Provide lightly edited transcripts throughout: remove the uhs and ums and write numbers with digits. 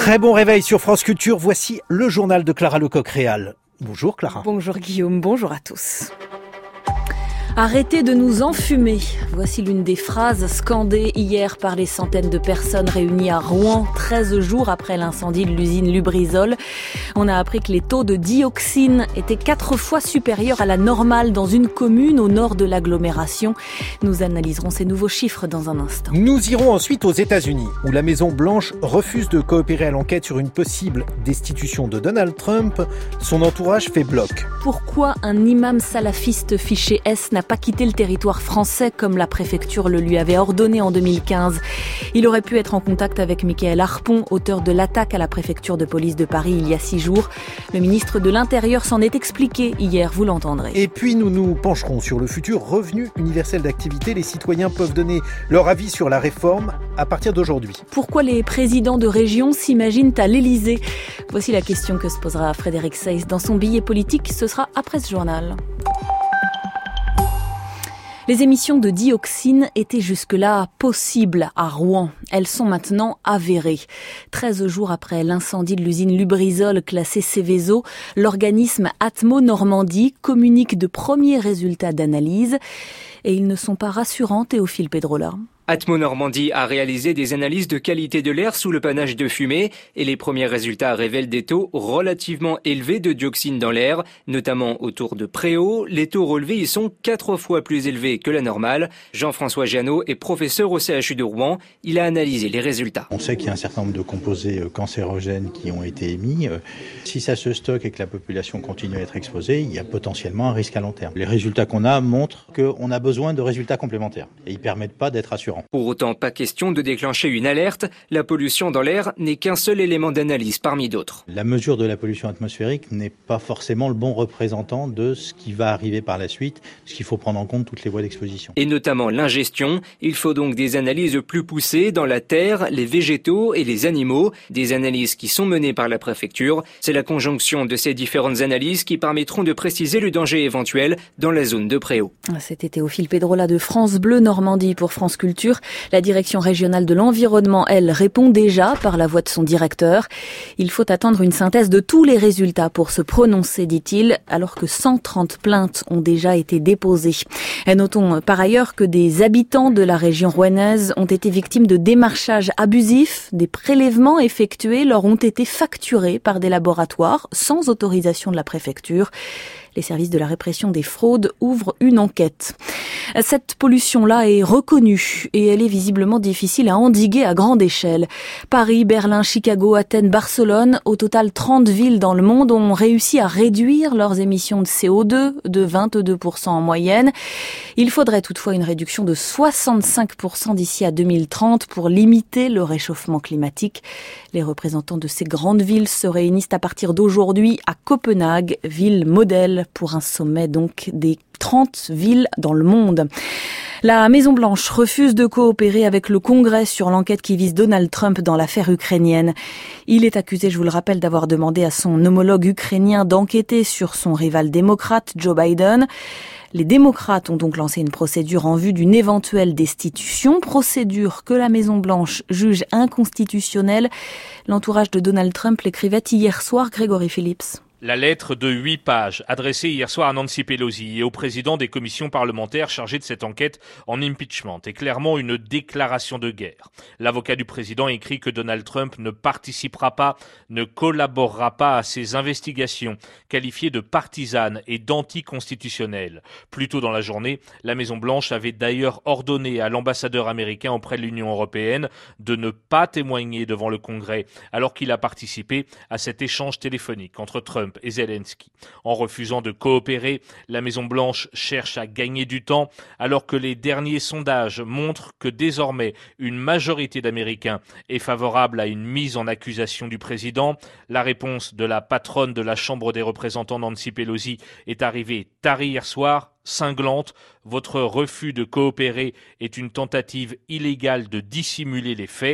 Très bon réveil sur France Culture. Voici le journal de Clara Lecoq-Réal. Bonjour Clara. Bonjour Guillaume, bonjour à tous. Arrêtez de nous enfumer. Voici l'une des phrases scandées hier par les centaines de personnes réunies à Rouen, 13 jours après l'incendie de l'usine Lubrizol. On a appris que les taux de dioxine étaient 4 fois supérieurs à la normale dans une commune au nord de l'agglomération. Nous analyserons ces nouveaux chiffres dans un instant. Nous irons ensuite aux États-Unis, où la Maison-Blanche refuse de coopérer à l'enquête sur une possible destitution de Donald Trump. Son entourage fait bloc. Pourquoi un imam salafiste fiché S n'a pas quitté le territoire français comme la préfecture le lui avait ordonné en 2015. Il aurait pu être en contact avec Mickaël Harpon, auteur de l'attaque à la préfecture de police de Paris il y a 6 jours. Le ministre de l'Intérieur s'en est expliqué hier, vous l'entendrez. Et puis nous nous pencherons sur le futur revenu universel d'activité. Les citoyens peuvent donner leur avis sur la réforme à partir d'aujourd'hui. Pourquoi les présidents de région s'imaginent à l'Élysée ? Voici la question que se posera Frédéric Seyss dans son billet politique. Ce sera après ce journal. Les émissions de dioxine étaient jusque-là possibles à Rouen. Elles sont maintenant avérées. 13 jours après l'incendie de l'usine Lubrizol classée Seveso, l'organisme Atmo Normandie communique de premiers résultats d'analyse. Et ils ne sont pas rassurants, Théophile Pedrola. Atmo Normandie a réalisé des analyses de qualité de l'air sous le panache de fumée et les premiers résultats révèlent des taux relativement élevés de dioxine dans l'air, notamment autour de Préau. Les taux relevés y sont 4 fois plus élevés que la normale. Jean-François Jeannot est professeur au CHU de Rouen. Il a analysé les résultats. On sait qu'il y a un certain nombre de composés cancérogènes qui ont été émis. Si ça se stocke et que la population continue à être exposée, il y a potentiellement un risque à long terme. Les résultats qu'on a montrent qu'on a besoin de résultats complémentaires et ils ne permettent pas d'être assurants. Pour autant, pas question de déclencher une alerte. La pollution dans l'air n'est qu'un seul élément d'analyse parmi d'autres. La mesure de la pollution atmosphérique n'est pas forcément le bon représentant de ce qui va arriver par la suite, parce qu'il faut prendre en compte toutes les voies d'exposition. Et notamment l'ingestion. Il faut donc des analyses plus poussées dans la terre, les végétaux et les animaux. Des analyses qui sont menées par la préfecture. C'est la conjonction de ces différentes analyses qui permettront de préciser le danger éventuel dans la zone de Préau. C'était Théophile Pedrola de France Bleu Normandie pour France Culture. La direction régionale de l'environnement, elle, répond déjà par la voix de son directeur. Il faut attendre une synthèse de tous les résultats pour se prononcer, dit-il, alors que 130 plaintes ont déjà été déposées. Et notons par ailleurs que des habitants de la région rouennaise ont été victimes de démarchage abusif. Des prélèvements effectués leur ont été facturés par des laboratoires sans autorisation de la préfecture. Les services de la répression des fraudes ouvrent une enquête. Cette pollution-là est reconnue et elle est visiblement difficile à endiguer à grande échelle. Paris, Berlin, Chicago, Athènes, Barcelone, au total 30 villes dans le monde ont réussi à réduire leurs émissions de CO2 de 22% en moyenne. Il faudrait toutefois une réduction de 65% d'ici à 2030 pour limiter le réchauffement climatique. Les représentants de ces grandes villes se réunissent à partir d'aujourd'hui à Copenhague, ville modèle pour un sommet donc des 30 villes dans le monde. La Maison-Blanche refuse de coopérer avec le Congrès sur l'enquête qui vise Donald Trump dans l'affaire ukrainienne. Il est accusé, je vous le rappelle, d'avoir demandé à son homologue ukrainien d'enquêter sur son rival démocrate, Joe Biden. Les démocrates ont donc lancé une procédure en vue d'une éventuelle destitution, procédure que la Maison-Blanche juge inconstitutionnelle. L'entourage de Donald Trump l'écrivait hier soir, Grégory Phillips. La lettre de 8 pages, adressée hier soir à Nancy Pelosi et au président des commissions parlementaires chargées de cette enquête en impeachment, est clairement une déclaration de guerre. L'avocat du président écrit que Donald Trump ne participera pas, ne collaborera pas à ces investigations, qualifiées de partisanes et d'anticonstitutionnelles. Plus tôt dans la journée, la Maison-Blanche avait d'ailleurs ordonné à l'ambassadeur américain auprès de l'Union européenne de ne pas témoigner devant le Congrès, alors qu'il a participé à cet échange téléphonique entre Trump et Zelensky. En refusant de coopérer, la Maison-Blanche cherche à gagner du temps alors que les derniers sondages montrent que désormais une majorité d'Américains est favorable à une mise en accusation du président. La réponse de la patronne de la Chambre des représentants Nancy Pelosi est arrivée tard hier soir, cinglante. Votre refus de coopérer est une tentative illégale de dissimuler les faits.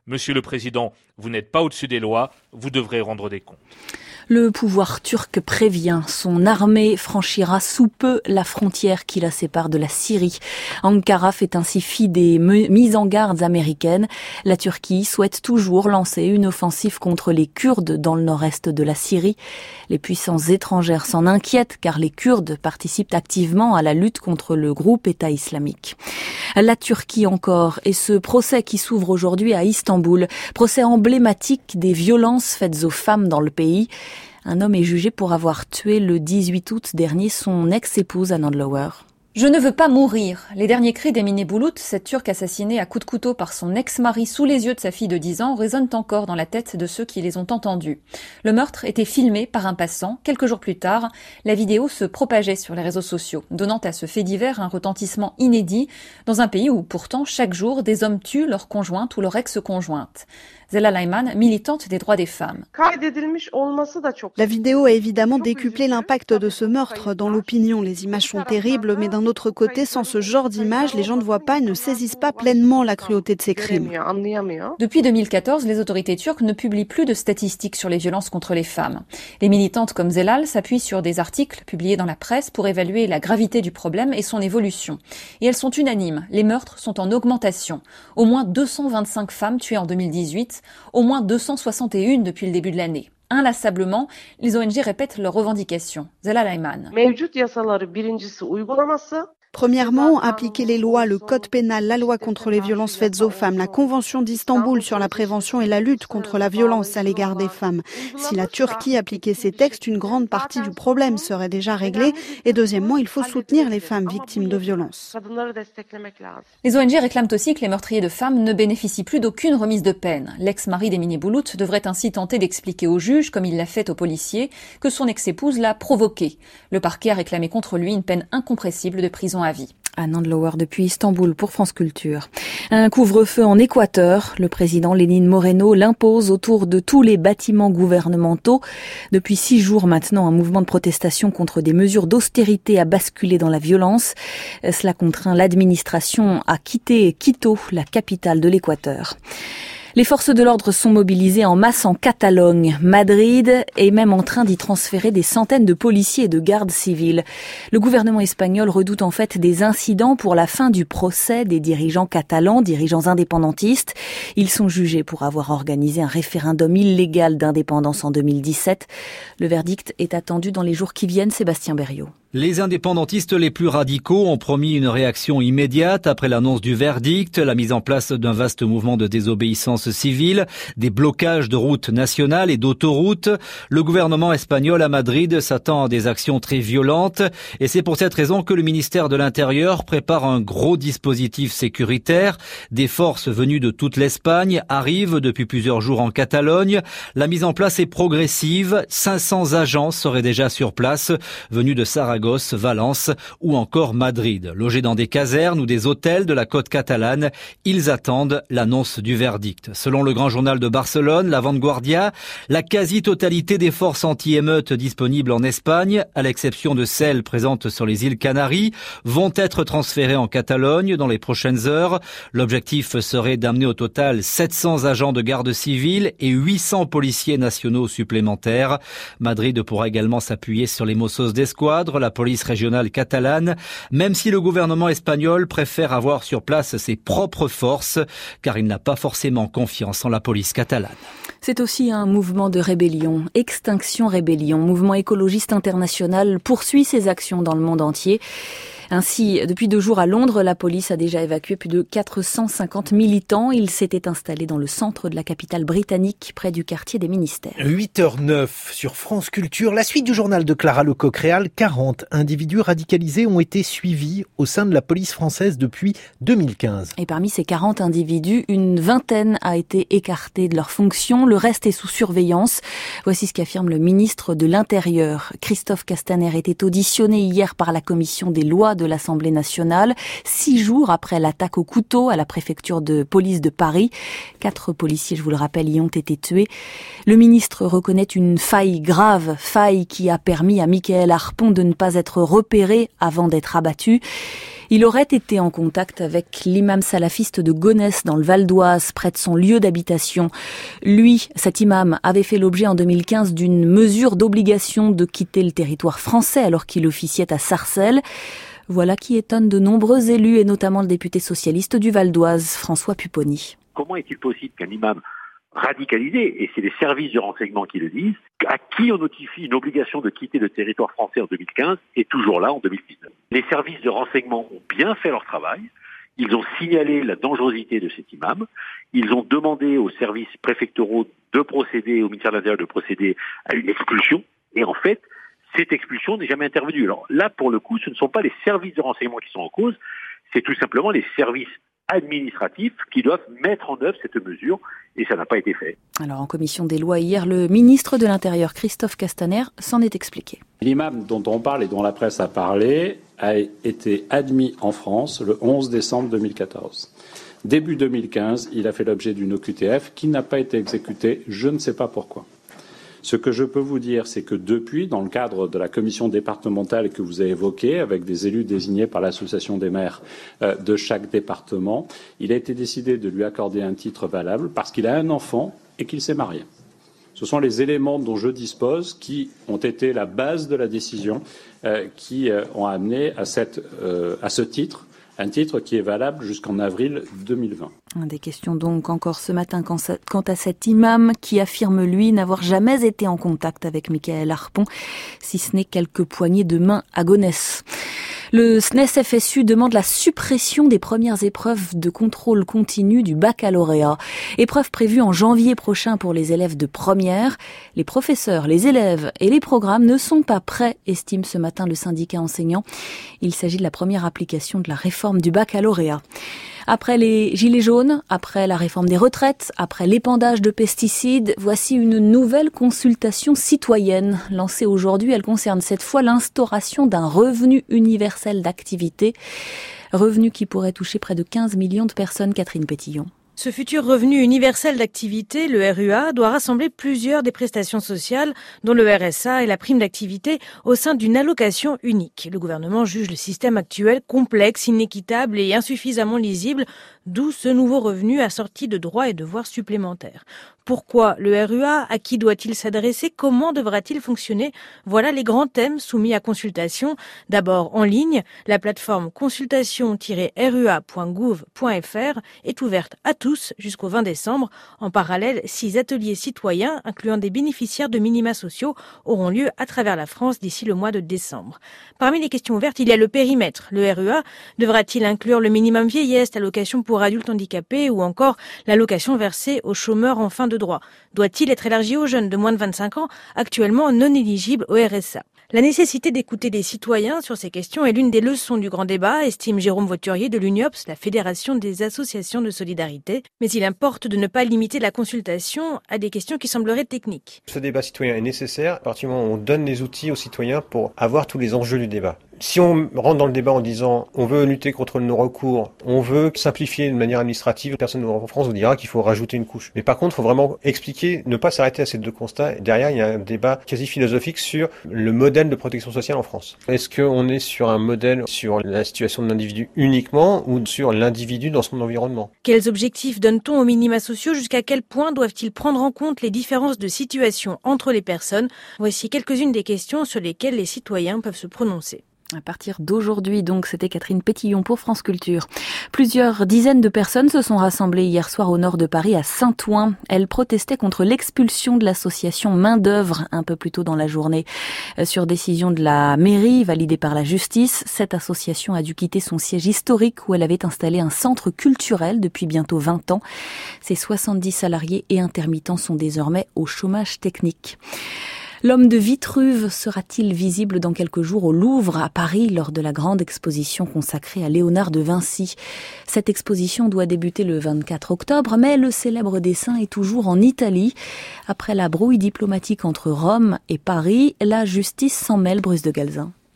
Monsieur le Président, vous n'êtes pas au-dessus des lois, vous devrez rendre des comptes. Le pouvoir turc prévient, son armée franchira sous peu la frontière qui la sépare de la Syrie. Ankara fait ainsi fi des mises en garde américaines. La Turquie souhaite toujours lancer une offensive contre les Kurdes dans le nord-est de la Syrie. Les puissances étrangères s'en inquiètent car les Kurdes participent activement à la lutte contre le groupe État islamique. La Turquie encore et ce procès qui s'ouvre aujourd'hui à Istanbul, procès emblématique des violences faites aux femmes dans le pays. Un homme est jugé pour avoir tué le 18 août dernier son ex-épouse Anand Lower. Je ne veux pas mourir. Les derniers cris d'Emine Bulut, cette Turque assassinée à coups de couteau par son ex-mari sous les yeux de sa fille de 10 ans, résonnent encore dans la tête de ceux qui les ont entendus. Le meurtre était filmé par un passant. Quelques jours plus tard, la vidéo se propageait sur les réseaux sociaux, donnant à ce fait divers un retentissement inédit dans un pays où pourtant chaque jour des hommes tuent leur conjointe ou leur ex-conjointe. Zelal Ayman, militante des droits des femmes. La vidéo a évidemment décuplé l'impact de ce meurtre dans l'opinion. Les images sont terribles, mais d'un autre côté, sans ce genre d'images, les gens ne voient pas et ne saisissent pas pleinement la cruauté de ces crimes. Depuis 2014, les autorités turques ne publient plus de statistiques sur les violences contre les femmes. Les militantes comme Zelal s'appuient sur des articles publiés dans la presse pour évaluer la gravité du problème et son évolution. Et elles sont unanimes, les meurtres sont en augmentation. Au moins 225 femmes tuées en 2018, au moins 261 depuis le début de l'année. Inlassablement, les ONG répètent leurs revendications. Zelal Ayman. Premièrement, appliquer les lois, le code pénal, la loi contre les violences faites aux femmes, la convention d'Istanbul sur la prévention et la lutte contre la violence à l'égard des femmes. Si la Turquie appliquait ces textes, une grande partie du problème serait déjà réglée. Et deuxièmement, il faut soutenir les femmes victimes de violences. Les ONG réclament aussi que les meurtriers de femmes ne bénéficient plus d'aucune remise de peine. L'ex-mari d'Emine Bulut devrait ainsi tenter d'expliquer au juge, comme il l'a fait aux policiers, que son ex-épouse l'a provoqué. Le parquet a réclamé contre lui une peine incompressible de prison à vie. Anand Lower depuis Istanbul pour France Culture. Un couvre-feu en Équateur. Le président Lénin Moreno l'impose autour de tous les bâtiments gouvernementaux. Depuis 6 jours maintenant, un mouvement de protestation contre des mesures d'austérité a basculé dans la violence. Cela contraint l'administration à quitter Quito, la capitale de l'Équateur. Les forces de l'ordre sont mobilisées en masse en Catalogne. Madrid est même en train d'y transférer des centaines de policiers et de gardes civils. Le gouvernement espagnol redoute en fait des incidents pour la fin du procès des dirigeants catalans, dirigeants indépendantistes. Ils sont jugés pour avoir organisé un référendum illégal d'indépendance en 2017. Le verdict est attendu dans les jours qui viennent. Sébastien Berriot. Les indépendantistes les plus radicaux ont promis une réaction immédiate après l'annonce du verdict, la mise en place d'un vaste mouvement de désobéissance civile, des blocages de routes nationales et d'autoroutes. Le gouvernement espagnol à Madrid s'attend à des actions très violentes et c'est pour cette raison que le ministère de l'Intérieur prépare un gros dispositif sécuritaire. Des forces venues de toute l'Espagne arrivent depuis plusieurs jours en Catalogne. La mise en place est progressive. 500 agents seraient déjà sur place, venus de Saragosse, Valence ou encore Madrid. Logés dans des casernes ou des hôtels de la côte catalane, ils attendent l'annonce du verdict. Selon le grand journal de Barcelone, La Vanguardia, la quasi-totalité des forces anti-émeutes disponibles en Espagne, à l'exception de celles présentes sur les îles Canaries, vont être transférées en Catalogne dans les prochaines heures. L'objectif serait d'amener au total 700 agents de garde civile et 800 policiers nationaux supplémentaires. Madrid pourra également s'appuyer sur les Mossos d'Esquadre, la police régionale catalane, même si le gouvernement espagnol préfère avoir sur place ses propres forces, car il n'a pas forcément confiance en la police catalane. C'est aussi un mouvement de rébellion, Extinction Rébellion, mouvement écologiste international, poursuit ses actions dans le monde entier. Ainsi, depuis 2 jours à Londres, la police a déjà évacué plus de 450 militants. Ils s'étaient installés dans le centre de la capitale britannique, près du quartier des ministères. 8h09 sur France Culture. La suite du journal de Clara Lecoq-Réal. 40 individus radicalisés ont été suivis au sein de la police française depuis 2015. Et parmi ces 40 individus, une vingtaine a été écartée de leurs fonctions. Le reste est sous surveillance. Voici ce qu'affirme le ministre de l'Intérieur. Christophe Castaner était auditionné hier par la commission des lois de l'Assemblée nationale, 6 jours après l'attaque au couteau à la préfecture de police de Paris. 4 policiers, je vous le rappelle, y ont été tués. Le ministre reconnaît une faille grave, faille qui a permis à Mickaël Harpon de ne pas être repéré avant d'être abattu. Il aurait été en contact avec l'imam salafiste de Gonesse dans le Val d'Oise, près de son lieu d'habitation. Lui, cet imam, avait fait l'objet en 2015 d'une mesure d'obligation de quitter le territoire français alors qu'il officiait à Sarcelles. Voilà qui étonne de nombreux élus et notamment le député socialiste du Val d'Oise, François Pupponi. Comment est-il possible qu'un imam radicalisé, et c'est les services de renseignement qui le disent, à qui on notifie une obligation de quitter le territoire français en 2015 est toujours là en 2019. Les services de renseignement ont bien fait leur travail, ils ont signalé la dangerosité de cet imam, ils ont demandé aux services préfectoraux de procéder, au ministère de l'Intérieur de procéder à une expulsion, et en fait, cette expulsion n'est jamais intervenue. Alors là, pour le coup, ce ne sont pas les services de renseignement qui sont en cause, c'est tout simplement les services administratifs qui doivent mettre en œuvre cette mesure, et ça n'a pas été fait. Alors en commission des lois hier, le ministre de l'Intérieur, Christophe Castaner, s'en est expliqué. L'imam dont on parle et dont la presse a parlé a été admis en France le 11 décembre 2014. Début 2015, il a fait l'objet d'une OQTF qui n'a pas été exécutée, je ne sais pas pourquoi. Ce que je peux vous dire, c'est que depuis, dans le cadre de la commission départementale que vous avez évoquée, avec des élus désignés par l'association des maires de chaque département, il a été décidé de lui accorder un titre valable parce qu'il a un enfant et qu'il s'est marié. Ce sont les éléments dont je dispose qui ont été la base de la décision qui ont amené à ce titre. Un titre qui est valable jusqu'en avril 2020. Des questions donc encore ce matin quant à cet imam qui affirme, lui, n'avoir jamais été en contact avec Mickaël Harpon, si ce n'est quelques poignées de main à Gonesse. Le SNES-FSU demande la suppression des premières épreuves de contrôle continu du baccalauréat. Épreuves prévues en janvier prochain pour les élèves de première. Les professeurs, les élèves et les programmes ne sont pas prêts, estime ce matin le syndicat enseignant. Il s'agit de la première application de la réforme du baccalauréat. Après les gilets jaunes, après la réforme des retraites, après l'épandage de pesticides, voici une nouvelle consultation citoyenne. Lancée aujourd'hui, elle concerne cette fois l'instauration d'un revenu universel d'activité. Revenu qui pourrait toucher près de 15 millions de personnes, Catherine Pétillon. Ce futur revenu universel d'activité, le RUA, doit rassembler plusieurs des prestations sociales, dont le RSA et la prime d'activité, au sein d'une allocation unique. Le gouvernement juge le système actuel complexe, inéquitable et insuffisamment lisible, d'où ce nouveau revenu assorti de droits et devoirs supplémentaires. Pourquoi le RUA? À qui doit-il s'adresser? Comment devra-t-il fonctionner? Voilà les grands thèmes soumis à consultation. D'abord en ligne, la plateforme consultation-rua.gouv.fr est ouverte à tous jusqu'au 20 décembre. En parallèle, 6 ateliers citoyens, incluant des bénéficiaires de minima sociaux, auront lieu à travers la France d'ici le mois de décembre. Parmi les questions ouvertes, il y a le périmètre. Le RUA devra-t-il inclure le minimum vieillesse, l'allocation pour adultes handicapés ou encore l'allocation versée aux chômeurs en fin de droit? Doit-il être élargi aux jeunes de moins de 25 ans, actuellement non éligibles au RSA? La nécessité d'écouter les citoyens sur ces questions est l'une des leçons du grand débat, estime Jérôme Voiturier de l'UNIOPS, la Fédération des associations de solidarité. Mais il importe de ne pas limiter la consultation à des questions qui sembleraient techniques. Ce débat citoyen est nécessaire à partir du moment où on donne les outils aux citoyens pour avoir tous les enjeux du débat. Si on rentre dans le débat en disant on veut lutter contre le non-recours, on veut simplifier de manière administrative, personne en France vous dira qu'il faut rajouter une couche. Mais par contre, il faut vraiment expliquer, ne pas s'arrêter à ces deux constats. Derrière, il y a un débat quasi philosophique sur le modèle de protection sociale en France. Est-ce qu'on est sur un modèle sur la situation de l'individu uniquement ou sur l'individu dans son environnement? Quels objectifs donne-t-on aux minima sociaux? Jusqu'à quel point doivent-ils prendre en compte les différences de situation entre les personnes? Voici quelques-unes des questions sur lesquelles les citoyens peuvent se prononcer. À partir d'aujourd'hui, donc, c'était Catherine Pétillon pour France Culture. Plusieurs dizaines de personnes se sont rassemblées hier soir au nord de Paris, à Saint-Ouen. Elles protestaient contre l'expulsion de l'association Main-d'œuvre un peu plus tôt dans la journée. Sur décision de la mairie, validée par la justice, cette association a dû quitter son siège historique où elle avait installé un centre culturel depuis bientôt 20 ans. Ses 70 salariés et intermittents sont désormais au chômage technique. L'homme de Vitruve sera-t-il visible dans quelques jours au Louvre, à Paris, lors de la grande exposition consacrée à Léonard de Vinci? Cette exposition doit débuter le 24 octobre, mais le célèbre dessin est toujours en Italie. Après la brouille diplomatique entre Rome et Paris, la justice s'en mêle, Bruce de Galzin.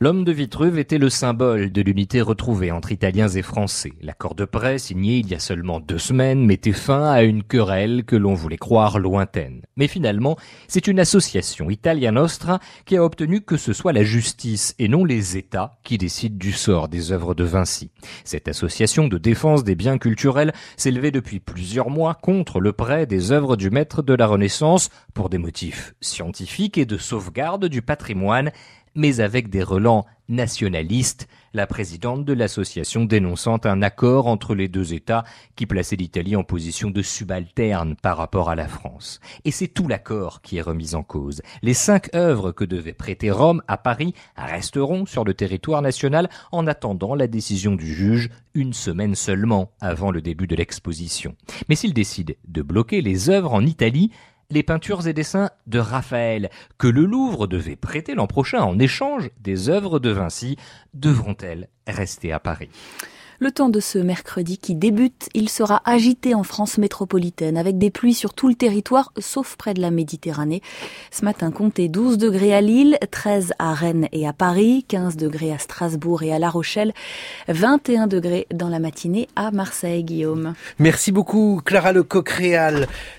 L'homme de Vitruve était le symbole de l'unité retrouvée entre Italiens et Français. L'accord de paix, signé il y a seulement 2 semaines, mettait fin à une querelle que l'on voulait croire lointaine. Mais finalement, c'est une association, Italia Nostra, qui a obtenu que ce soit la justice et non les États qui décident du sort des œuvres de Vinci. Cette association de défense des biens culturels s'élevait depuis plusieurs mois contre le prêt des œuvres du maître de la Renaissance pour des motifs scientifiques et de sauvegarde du patrimoine, mais avec des relents nationalistes, la présidente de l'association dénonçant un accord entre les 2 États qui plaçait l'Italie en position de subalterne par rapport à la France. Et c'est tout l'accord qui est remis en cause. Les 5 œuvres que devait prêter Rome à Paris resteront sur le territoire national en attendant la décision du juge 1 semaine seulement avant le début de l'exposition. Mais s'il décide de bloquer les œuvres en Italie, les peintures et dessins de Raphaël, que le Louvre devait prêter l'an prochain en échange des œuvres de Vinci, devront-elles rester à Paris ? Le temps de ce mercredi qui débute, il sera agité en France métropolitaine avec des pluies sur tout le territoire sauf près de la Méditerranée. Ce matin, comptez 12 degrés à Lille, 13 à Rennes et à Paris, 15 degrés à Strasbourg et à La Rochelle, 21 degrés dans la matinée à Marseille, Guillaume. Merci beaucoup Clara Lecoq-Réal.